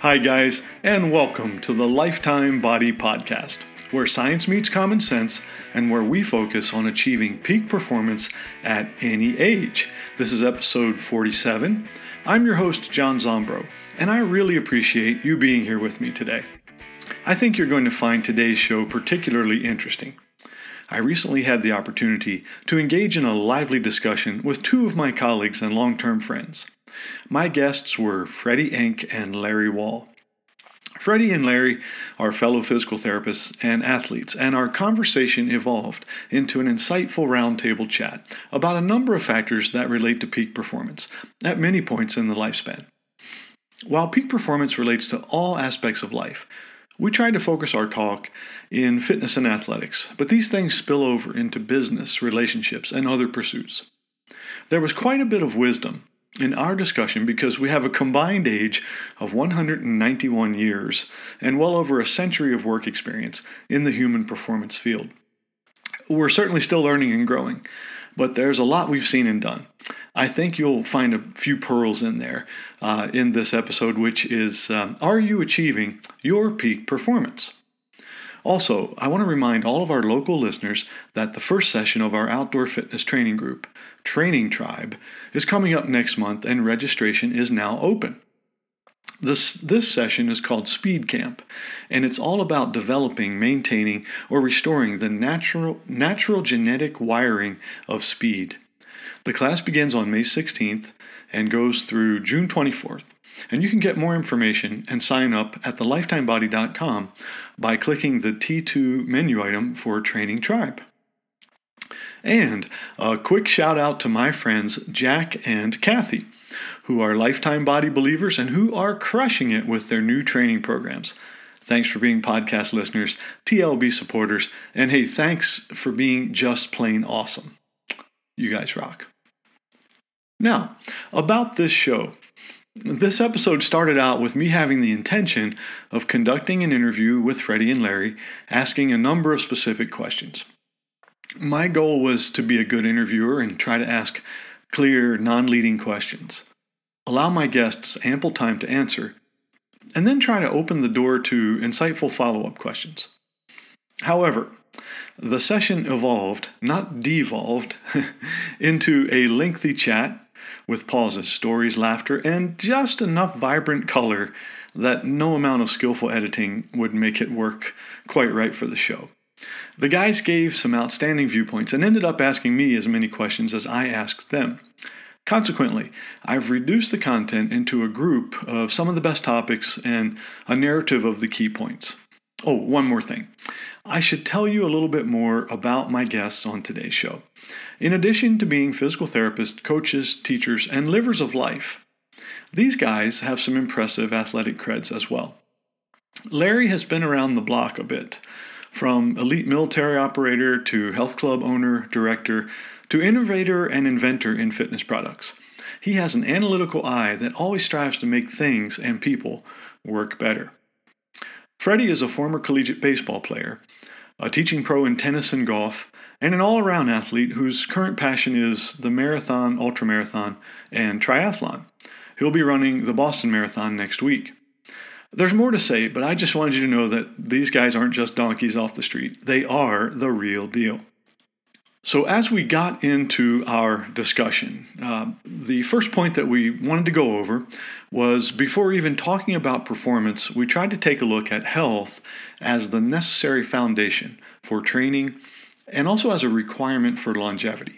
Hi, guys, and welcome to the Lifetime Body Podcast, where science meets common sense and where we focus on achieving peak performance at any age. This is episode 47. I'm your host, John Zombro, and I really appreciate you being here with me today. I think you're going to find today's show particularly interesting. I recently had the opportunity to engage in a lively discussion with two of my colleagues and long-term friends. My guests were Freddie Enck and Larry Wall. Freddie and Larry are fellow physical therapists and athletes, and our conversation evolved into an insightful roundtable chat about a number of factors that relate to peak performance at many points in the lifespan. While peak performance relates to all aspects of life, we tried to focus our talk in fitness and athletics, but these things spill over into business, relationships, and other pursuits. There was quite a bit of wisdom in our discussion because we have a combined age of 191 years and well over a century of work experience in the human performance field. We're certainly still learning and growing, but there's a lot we've seen and done. I think you'll find a few pearls in there in this episode, which is, are you achieving your peak performance? Also, I want to remind all of our local listeners that the first session of our outdoor fitness training group, Training Tribe, is coming up next month and registration is now open. This session is called Speed Camp, and it's all about developing, maintaining, or restoring the natural genetic wiring of speed. The class begins on May 16th and goes through June 24th. And you can get more information and sign up at thelifetimebody.com by clicking the T2 menu item for Training Tribe. And a quick shout out to my friends Jack and Kathy, who are Lifetime Body believers and who are crushing it with their new training programs. Thanks for being podcast listeners, TLB supporters, and hey, thanks for being just plain awesome. You guys rock. Now, about this show. This episode started out with me having the intention of conducting an interview with Freddie and Larry, asking a number of specific questions. My goal was to be a good interviewer and try to ask clear, non-leading questions, allow my guests ample time to answer, and then try to open the door to insightful follow-up questions. However, the session evolved, not devolved, into a lengthy chat with pauses, stories, laughter, and just enough vibrant color that no amount of skillful editing would make it work quite right for the show. The guys gave some outstanding viewpoints and ended up asking me as many questions as I asked them. Consequently, I've reduced the content into a group of some of the best topics and a narrative of the key points. Oh, one more thing. I should tell you a little bit more about my guests on today's show. In addition to being physical therapists, coaches, teachers, and livers of life, these guys have some impressive athletic creds as well. Larry has been around the block a bit, from elite military operator to health club owner, director, to innovator and inventor in fitness products. He has an analytical eye that always strives to make things and people work better. Freddie is a former collegiate baseball player, a teaching pro in tennis and golf, and an all-around athlete whose current passion is the marathon, ultramarathon, and triathlon. He'll be running the Boston Marathon next week. There's more to say, but I just wanted you to know that these guys aren't just donkeys off the street. They are the real deal. So as we got into our discussion, the first point that we wanted to go over was before even talking about performance, we tried to take a look at health as the necessary foundation for training and also as a requirement for longevity.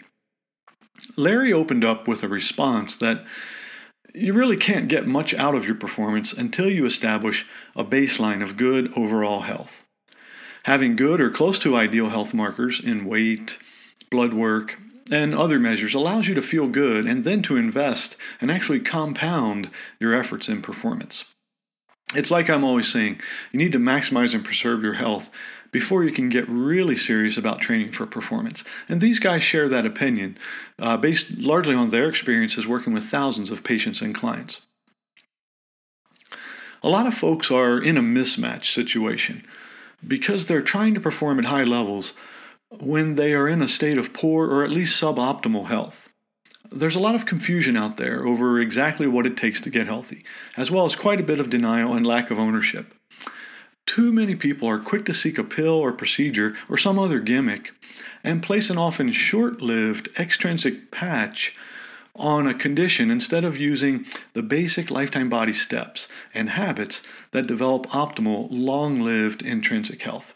Larry opened up with a response that you really can't get much out of your performance until you establish a baseline of good overall health. Having good or close to ideal health markers in weight, blood work, and other measures allows you to feel good and then to invest and actually compound your efforts in performance. It's like I'm always saying, you need to maximize and preserve your health before you can get really serious about training for performance. And these guys share that opinion based largely on their experiences working with thousands of patients and clients. A lot of folks are in a mismatch situation because they're trying to perform at high levels when they are in a state of poor or at least suboptimal health. there's a lot of confusion out there over exactly what it takes to get healthy, as well as quite a bit of denial and lack of ownership. Too many people are quick to seek a pill or procedure or some other gimmick and place an often short-lived extrinsic patch on a condition instead of using the basic lifetime body steps and habits that develop optimal, long-lived intrinsic health.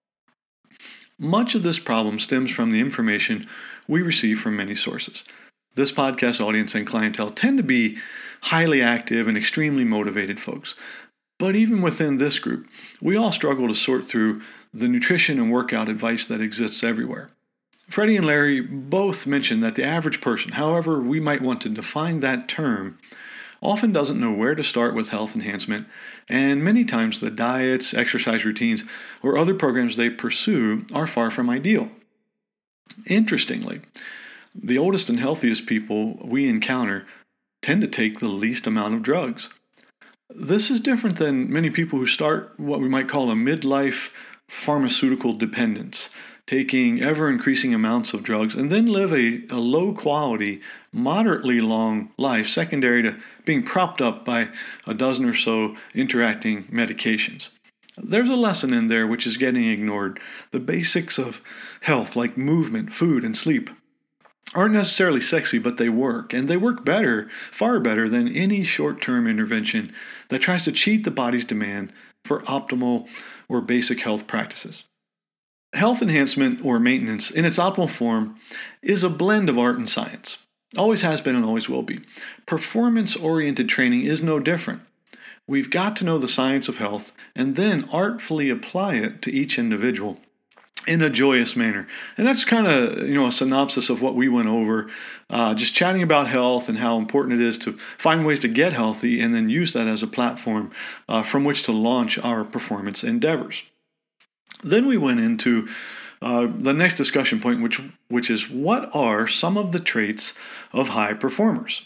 Much of this problem stems from the information we receive from many sources. This podcast audience and clientele tend to be highly active and extremely motivated folks. But even within this group, we all struggle to sort through the nutrition and workout advice that exists everywhere. Freddie and Larry both mentioned that the average person, however we might want to define that term, often doesn't know where to start with health enhancement, and many times the diets, exercise routines, or other programs they pursue are far from ideal. Interestingly, the oldest and healthiest people we encounter tend to take the least amount of drugs. This is different than many people who start what we might call a midlife pharmaceutical dependence, taking ever-increasing amounts of drugs and then live a low-quality, moderately long life secondary to being propped up by a dozen or so interacting medications. There's a lesson in there which is getting ignored. The basics of health, like movement, food, and sleep, aren't necessarily sexy, but they work. And they work better, far better than any short-term intervention that tries to cheat the body's demand for optimal or basic health practices. Health enhancement or maintenance in its optimal form is a blend of art and science. Always has been and always will be. Performance-oriented training is no different. We've got to know the science of health and then artfully apply it to each individual in a joyous manner. And that's kind of, a synopsis of what we went over, just chatting about health and how important it is to find ways to get healthy and then use that as a platform from which to launch our performance endeavors. Then we went into the next discussion point, which is what are some of the traits of high performers?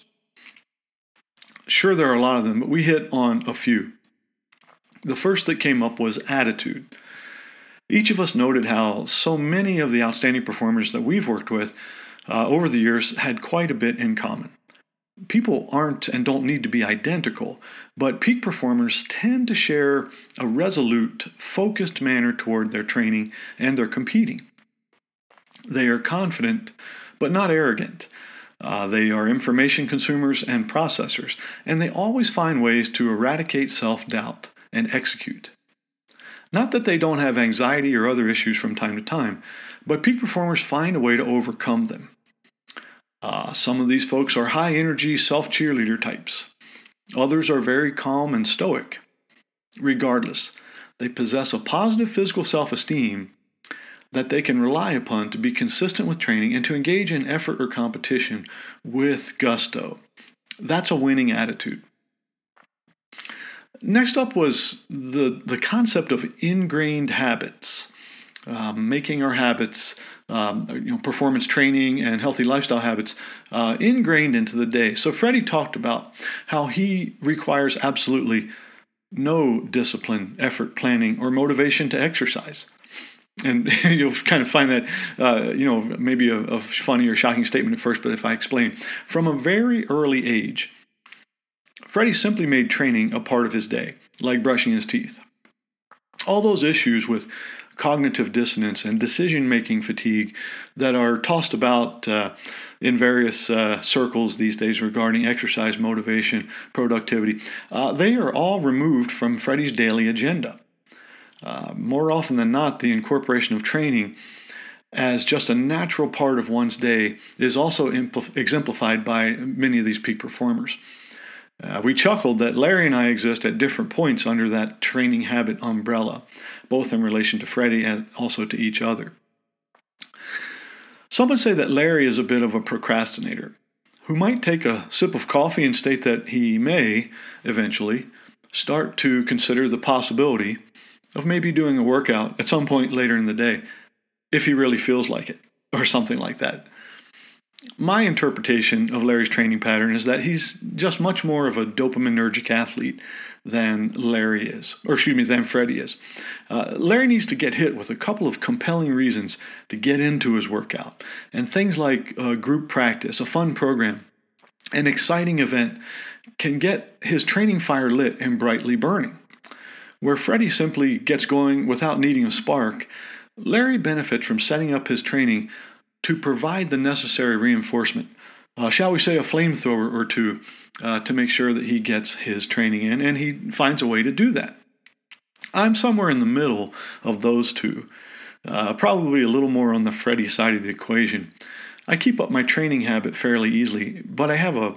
Sure, there are a lot of them, but we hit on a few. The first that came up was attitude. Each of us noted how so many of the outstanding performers that we've worked with over the years had quite a bit in common. People aren't and don't need to be identical, but peak performers tend to share a resolute, focused manner toward their training and their competing. They are confident, but not arrogant. They are information consumers and processors, and they always find ways to eradicate self-doubt and execute. Not that they don't have anxiety or other issues from time to time, but peak performers find a way to overcome them. Some of these folks are high-energy self-cheerleader types. Others are very calm and stoic. Regardless, they possess a positive physical self-esteem that they can rely upon to be consistent with training and to engage in effort or competition with gusto. That's a winning attitude. Next up was the concept of ingrained habits, making our habits, performance training and healthy lifestyle habits ingrained into the day. So Freddie talked about how he requires absolutely no discipline, effort, planning, or motivation to exercise. And you'll kind of find that, maybe a funny or shocking statement at first, but if I explain, from a very early age, Freddie simply made training a part of his day, like brushing his teeth. All those issues with cognitive dissonance and decision-making fatigue that are tossed about in various circles these days regarding exercise, motivation, productivity, they are all removed from Freddie's daily agenda. More often than not, the incorporation of training as just a natural part of one's day is also exemplified by many of these peak performers. We chuckled that Larry and I exist at different points under that training habit umbrella, both in relation to Freddie and also to each other. Some would say that Larry is a bit of a procrastinator, who might take a sip of coffee and state that he may, eventually, start to consider the possibility of maybe doing a workout at some point later in the day, if he really feels like it, or something like that. My interpretation of Larry's training pattern is that he's just much more of a dopaminergic athlete than than Freddie is. Larry needs to get hit with a couple of compelling reasons to get into his workout. And things like group practice, a fun program, an exciting event can get his training fire lit and brightly burning. Where Freddie simply gets going without needing a spark, Larry benefits from setting up his training to provide the necessary reinforcement, shall we say a flamethrower or two, to make sure that he gets his training in, and he finds a way to do that. I'm somewhere in the middle of those two, probably a little more on the Freddie side of the equation. I keep up my training habit fairly easily, but I have a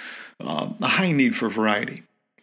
high need for variety.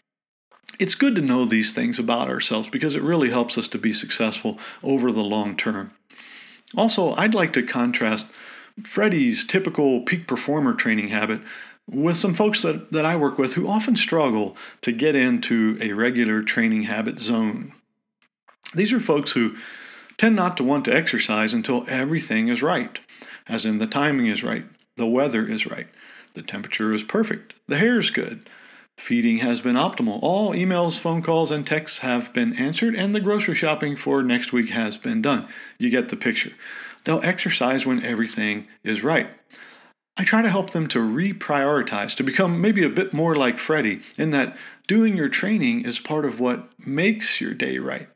It's good to know these things about ourselves because it really helps us to be successful over the long term. Also, I'd like to contrast Freddie's typical peak performer training habit with some folks that I work with who often struggle to get into a regular training habit zone. These are folks who tend not to want to exercise until everything is right, as in the timing is right, the weather is right, the temperature is perfect, the hair is good, feeding has been optimal, all emails, phone calls, and texts have been answered, and the grocery shopping for next week has been done. You get the picture. They'll exercise when everything is right. I try to help them to reprioritize, to become maybe a bit more like Freddie, in that doing your training is part of what makes your day right.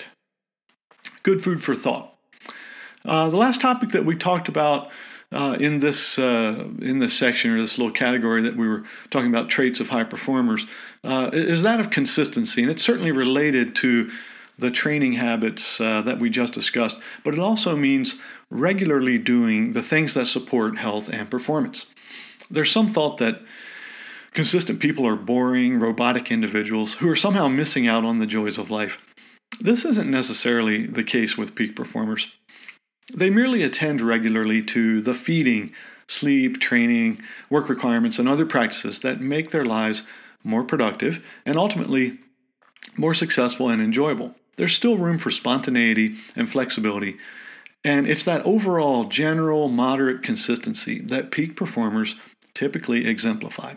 Good food for thought. The last topic that we talked about in this section, or this little category that we were talking about, traits of high performers, is that of consistency, and it's certainly related to the training habits that we just discussed, but it also means regularly doing the things that support health and performance. There's some thought that consistent people are boring, robotic individuals who are somehow missing out on the joys of life. This isn't necessarily the case with peak performers. They merely attend regularly to the feeding, sleep, training, work requirements, and other practices that make their lives more productive and ultimately more successful and enjoyable. There's still room for spontaneity and flexibility, and it's that overall general moderate consistency that peak performers typically exemplify.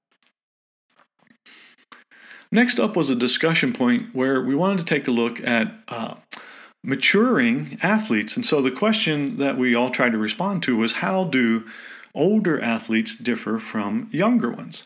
Next up was a discussion point where we wanted to take a look at maturing athletes. And so the question that we all tried to respond to was, how do older athletes differ from younger ones?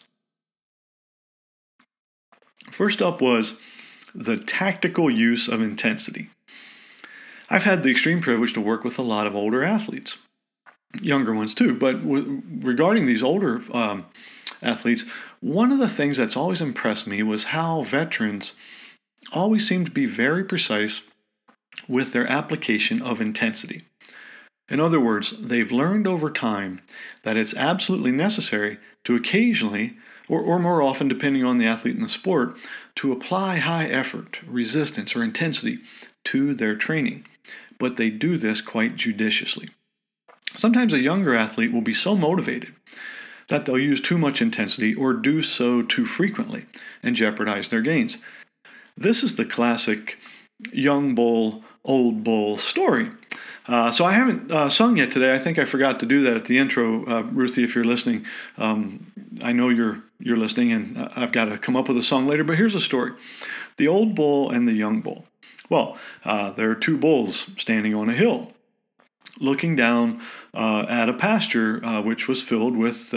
First up was the tactical use of intensity. I've had the extreme privilege to work with a lot of older athletes, younger ones too, but regarding these older athletes, one of the things that's always impressed me was how veterans always seem to be very precise with their application of intensity. In other words, they've learned over time that it's absolutely necessary to occasionally, or more often depending on the athlete and the sport, to apply high effort, resistance, or intensity to their training. But they do this quite judiciously. Sometimes a younger athlete will be so motivated that they'll use too much intensity or do so too frequently and jeopardize their gains. This is the classic young bull, old bull story. So I haven't sung yet today. I think I forgot to do that at the intro, Ruthie, if you're listening. I know you're listening, and I've got to come up with a song later, but here's a story. The old bull and the young bull. Well, there are two bulls standing on a hill, looking down at a pasture which was filled with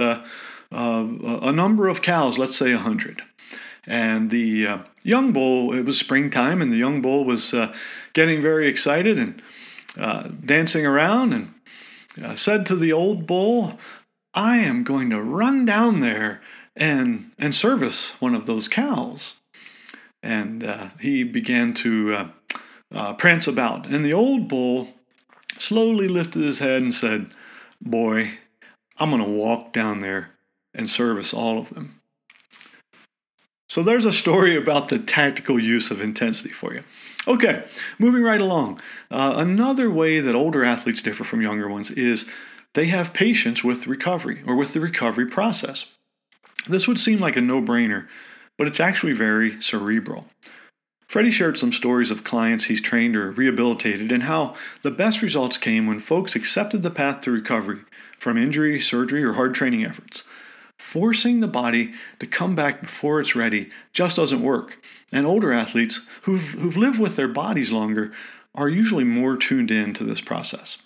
a number of cows, let's say 100. And the young bull, it was springtime, and the young bull was getting very excited and dancing around, and said to the old bull, "I am going to run down there and service one of those cows." And he began to prance about. And the old bull slowly lifted his head and said, "Boy, I'm going to walk down there and service all of them." So there's a story about the tactical use of intensity for you. Okay, moving right along. Another way that older athletes differ from younger ones is they have patience with recovery, or with the recovery process. This would seem like a no-brainer, but it's actually very cerebral. Freddie shared some stories of clients he's trained or rehabilitated, and how the best results came when folks accepted the path to recovery from injury, surgery, or hard training efforts. Forcing the body to come back before it's ready just doesn't work. And older athletes who've lived with their bodies longer are usually more tuned in to this process.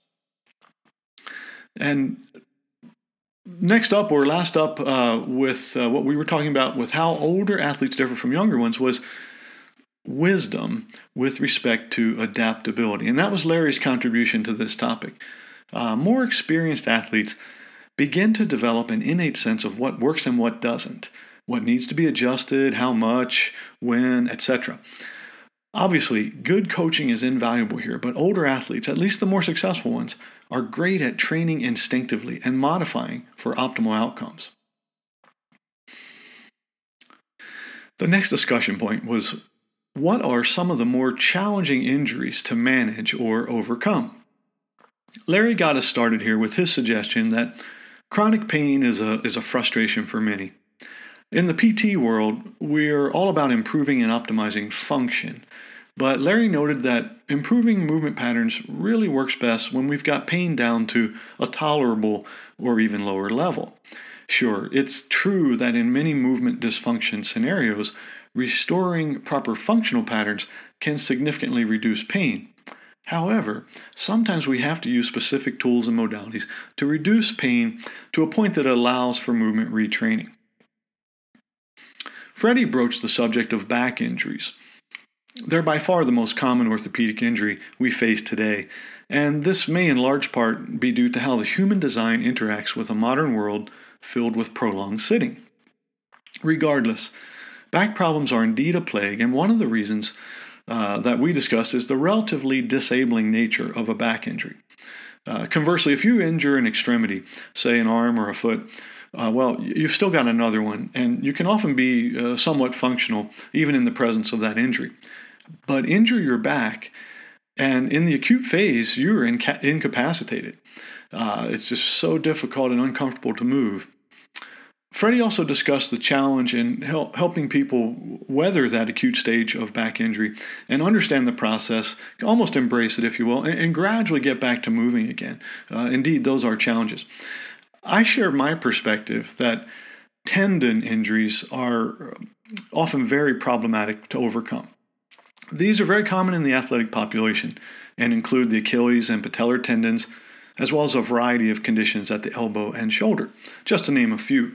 And next up, or last up, with what we were talking about with how older athletes differ from younger ones was wisdom with respect to adaptability. And that was Larry's contribution to this topic. More experienced athletes begin to develop an innate sense of what works and what doesn't, what needs to be adjusted, how much, when, etc. Obviously, good coaching is invaluable here, but older athletes, at least the more successful ones, are great at training instinctively and modifying for optimal outcomes. The next discussion point was, what are some of the more challenging injuries to manage or overcome? Larry got us started here with his suggestion that chronic pain is a frustration for many. In the PT world, we're all about improving and optimizing function. But Larry noted that improving movement patterns really works best when we've got pain down to a tolerable or even lower level. Sure, it's true that in many movement dysfunction scenarios, restoring proper functional patterns can significantly reduce pain. However, sometimes we have to use specific tools and modalities to reduce pain to a point that allows for movement retraining. Freddie broached the subject of back injuries. They're by far the most common orthopedic injury we face today, and this may in large part be due to how the human design interacts with a modern world filled with prolonged sitting. Regardless, back problems are indeed a plague, and one of the reasons that we discuss is the relatively disabling nature of a back injury. Conversely, if you injure an extremity, say an arm or a foot, you've still got another one, and you can often be somewhat functional even in the presence of that injury. But injure your back, and in the acute phase, you're incapacitated. It's just so difficult and uncomfortable to move. Freddie also discussed the challenge in helping people weather that acute stage of back injury and understand the process, almost embrace it, if you will, and gradually get back to moving again. Indeed, those are challenges. I share my perspective that tendon injuries are often very problematic to overcome. These are very common in the athletic population and include the Achilles and patellar tendons, as well as a variety of conditions at the elbow and shoulder, just to name a few.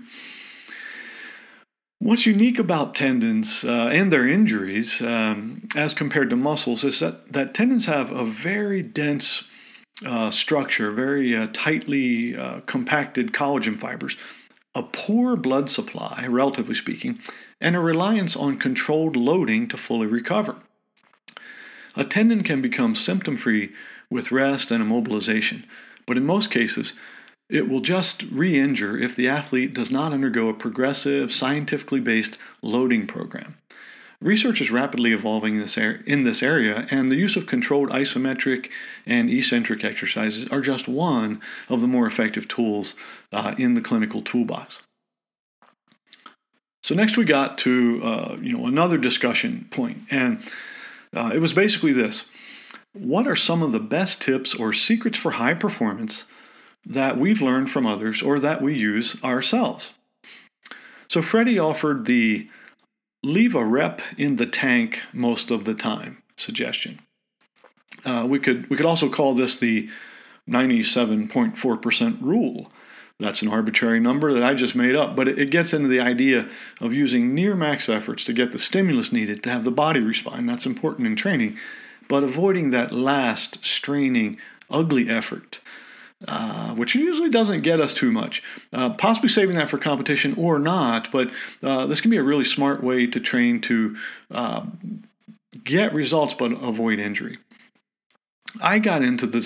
What's unique about tendons and their injuries as compared to muscles is that tendons have a very dense structure, very tightly compacted collagen fibers, a poor blood supply, relatively speaking, and a reliance on controlled loading to fully recover. A tendon can become symptom-free with rest and immobilization, but in most cases, it will just re-injure if the athlete does not undergo a progressive, scientifically based loading program. Research is rapidly evolving in this area, and the use of controlled isometric and eccentric exercises are just one of the more effective tools in the clinical toolbox. So next we got to another discussion point, and it was basically this. What are some of the best tips or secrets for high performance that we've learned from others or that we use ourselves? So Freddie offered the leave a rep in the tank most of the time suggestion. We could also call this the 97.4% rule. That's an arbitrary number that I just made up, but it gets into the idea of using near max efforts to get the stimulus needed to have the body respond. That's important in training, but avoiding that last, straining, ugly effort, which usually doesn't get us too much. Possibly saving that for competition or not, but this can be a really smart way to train to get results but avoid injury. I'm going to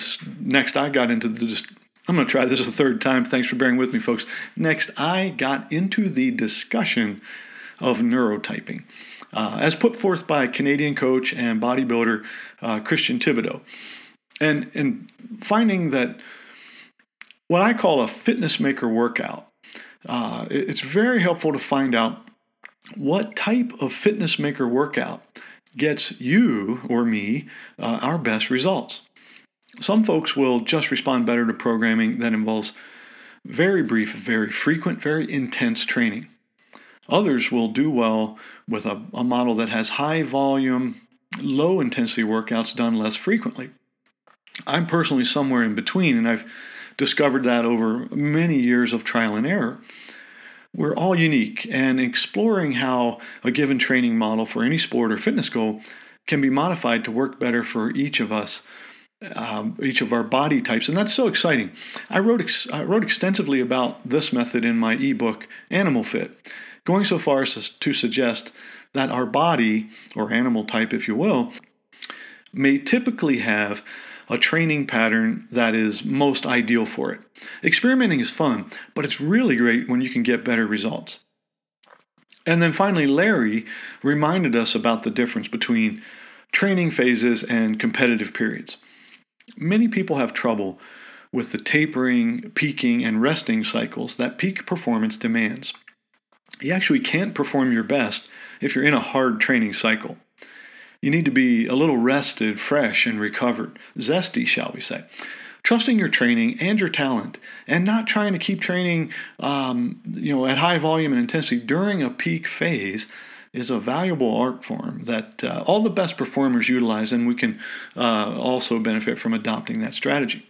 try this a third time. Thanks for bearing with me, folks. Next, I got into the discussion of neurotyping, as put forth by Canadian coach and bodybuilder Christian Thibaudeau, and finding that what I call a fitness maker workout, it's very helpful to find out what type of fitness maker workout gets you or me our best results. Some folks will just respond better to programming that involves very brief, very frequent, very intense training. Others will do well with a model that has high volume, low intensity workouts done less frequently. I'm personally somewhere in between, and I've discovered that over many years of trial and error. We're all unique, and exploring how a given training model for any sport or fitness goal can be modified to work better for each of us, each of our body types, and that's so exciting. I wrote extensively about this method in my ebook, Animal Fit, going so far as to suggest that our body, or animal type if you will, may typically have a training pattern that is most ideal for it. Experimenting is fun, but it's really great when you can get better results. And then finally, Larry reminded us about the difference between training phases and competitive periods. Many people have trouble with the tapering, peaking, and resting cycles that peak performance demands. You actually can't perform your best if you're in a hard training cycle. You need to be a little rested, fresh, and recovered, zesty, shall we say. Trusting your training and your talent, and not trying to keep training at high volume and intensity during a peak phase is a valuable art form that all the best performers utilize, and we can also benefit from adopting that strategy.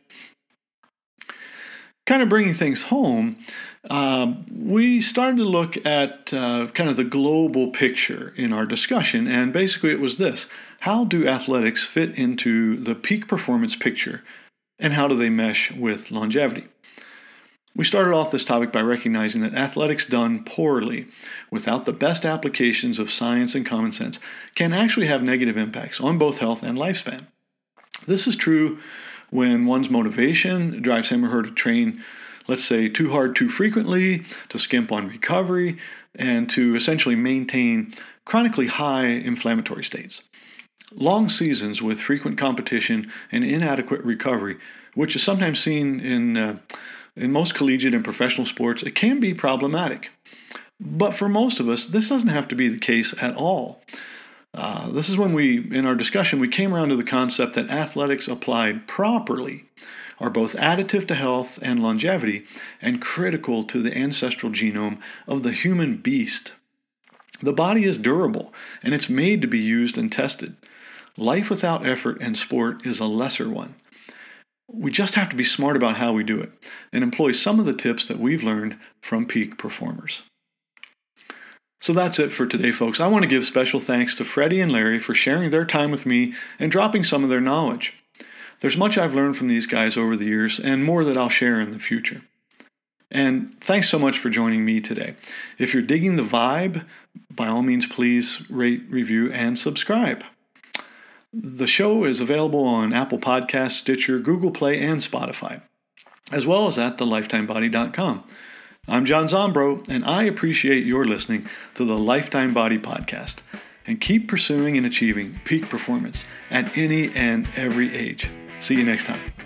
Kind of bringing things home, we started to look at kind of the global picture in our discussion, and basically it was this: how do athletics fit into the peak performance picture, and how do they mesh with longevity? We started off this topic by recognizing that athletics done poorly, without the best applications of science and common sense, can actually have negative impacts on both health and lifespan. This is true when one's motivation drives him or her to train, let's say, too hard too frequently, to skimp on recovery, and to essentially maintain chronically high inflammatory states. Long seasons with frequent competition and inadequate recovery, which is sometimes seen in most collegiate and professional sports, it can be problematic. But for most of us, this doesn't have to be the case at all. This is when in our discussion, we came around to the concept that athletics applied properly are both additive to health and longevity and critical to the ancestral genome of the human beast. The body is durable, and it's made to be used and tested. Life without effort and sport is a lesser one. We just have to be smart about how we do it and employ some of the tips that we've learned from peak performers. So that's it for today, folks. I want to give special thanks to Freddie and Larry for sharing their time with me and dropping some of their knowledge. There's much I've learned from these guys over the years and more that I'll share in the future. And thanks so much for joining me today. If you're digging the vibe, by all means, please rate, review, and subscribe. The show is available on Apple Podcasts, Stitcher, Google Play, and Spotify, as well as at thelifetimebody.com. I'm John Zombro, and I appreciate your listening to the Lifetime Body Podcast. And keep pursuing and achieving peak performance at any and every age. See you next time.